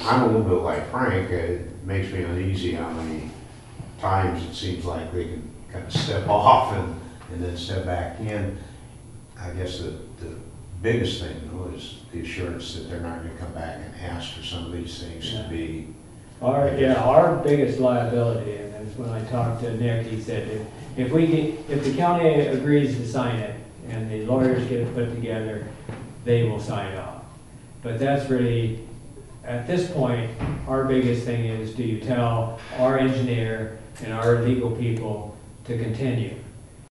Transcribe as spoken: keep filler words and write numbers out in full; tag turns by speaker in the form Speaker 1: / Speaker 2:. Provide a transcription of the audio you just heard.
Speaker 1: I'm a little bit like Frank. It makes me uneasy how many times it seems like they can kind of step off and, and then step back in. I guess the, the biggest thing though is the assurance that they're not going to come back and ask for some of these things
Speaker 2: Yeah.
Speaker 1: to be.
Speaker 2: Our, yeah, our biggest liability, and that's when I talked to Nick, he said if, if we get, if the county agrees to sign it and the lawyers get it put together, they will sign off. But that's really, at this point, our biggest thing is, do you tell our engineer and our legal people to continue?